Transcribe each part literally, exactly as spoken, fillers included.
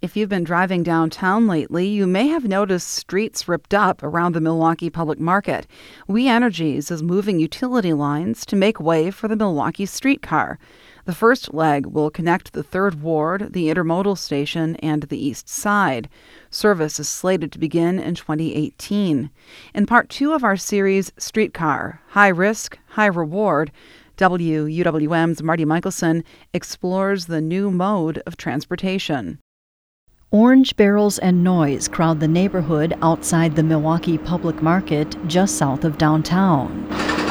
If you've been driving downtown lately, you may have noticed streets ripped up around the Milwaukee Public Market. We Energies is moving utility lines to make way for the Milwaukee streetcar. The first leg will connect the Third Ward, the Intermodal Station, and the East Side. Service is slated to begin in twenty eighteen. In part two of our series, Streetcar, High Risk, High Reward, W U W M's Marty Michelson explores the new mode of transportation. Orange barrels and noise crowd the neighborhood outside the Milwaukee Public Market just south of downtown.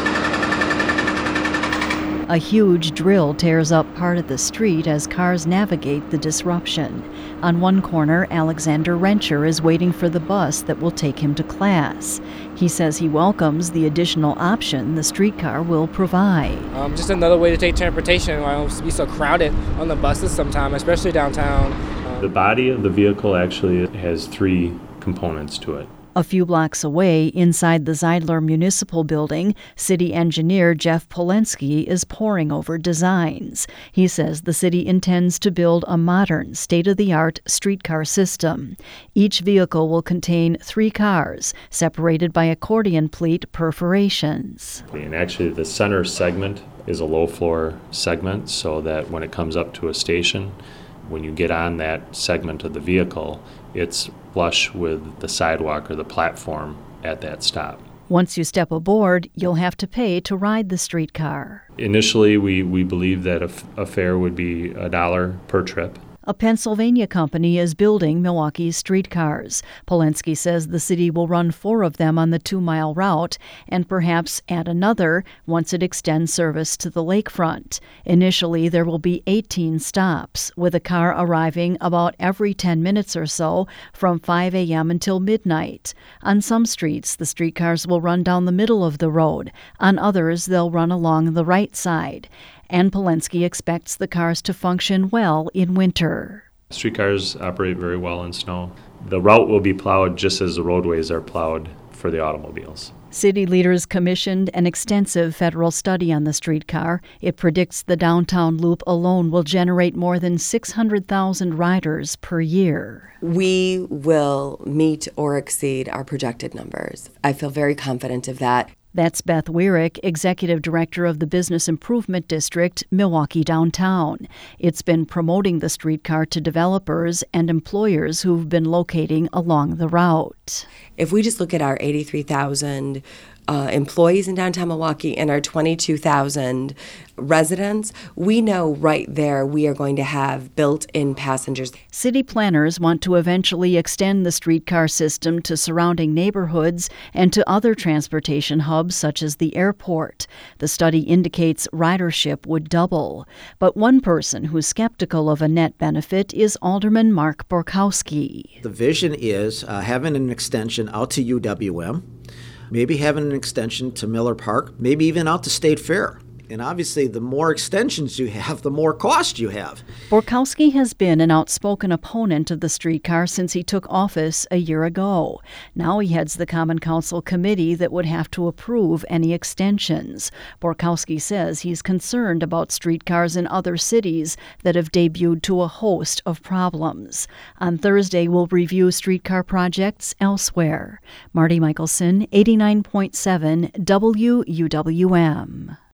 A huge drill tears up part of the street as cars navigate the disruption. On one corner, Alexander Rencher is waiting for the bus that will take him to class. He says he welcomes the additional option the streetcar will provide. Um, just another way to take transportation. I don't be so crowded on the buses sometimes, especially downtown. The body of the vehicle actually has three components to it. A few blocks away, inside the Zeidler Municipal Building, city engineer Jeff Polensky is poring over designs. He says the city intends to build a modern, state-of-the-art streetcar system. Each vehicle will contain three cars, separated by accordion pleat perforations. And actually, the center segment is a low-floor segment, so that when it comes up to a station, when you get on that segment of the vehicle, it's flush with the sidewalk or the platform at that stop. Once you step aboard, you'll have to pay to ride the streetcar. Initially, we, we believed that a, f- a fare would be a dollar per trip. A Pennsylvania company is building Milwaukee's streetcars. Polensky says the city will run four of them on the two-mile route and perhaps add another once it extends service to the lakefront. Initially, there will be eighteen stops, with a car arriving about every ten minutes or so from five a.m. until midnight. On some streets, the streetcars will run down the middle of the road. On others, they'll run along the right side. And Polensky expects the cars to function well in winter. Streetcars operate very well in snow. The route will be plowed just as the roadways are plowed for the automobiles. City leaders commissioned an extensive federal study on the streetcar. It predicts the downtown loop alone will generate more than six hundred thousand riders per year. We will meet or exceed our projected numbers. I feel very confident of that. That's Beth Weirick, Executive Director of the Business Improvement District, Milwaukee Downtown. It's been promoting the streetcar to developers and employers who've been locating along the route. If we just look at our eighty-three thousand uh, employees in downtown Milwaukee and our twenty-two thousand residents, we know right there we are going to have built-in passengers. City planners want to eventually extend the streetcar system to surrounding neighborhoods and to other transportation hubs such as the airport. The study indicates ridership would double. But one person who's skeptical of a net benefit is Alderman Mark Borkowski. The vision is uh, having an extension out to U W M, maybe having an extension to Miller Park, maybe even out to State Fair. And obviously, the more extensions you have, the more cost you have. Borkowski has been an outspoken opponent of the streetcar since he took office a year ago. Now he heads the Common Council committee that would have to approve any extensions. Borkowski says he's concerned about streetcars in other cities that have debuted to a host of problems. On Thursday, we'll review streetcar projects elsewhere. Marty Michelson, eighty-nine point seven W U W M.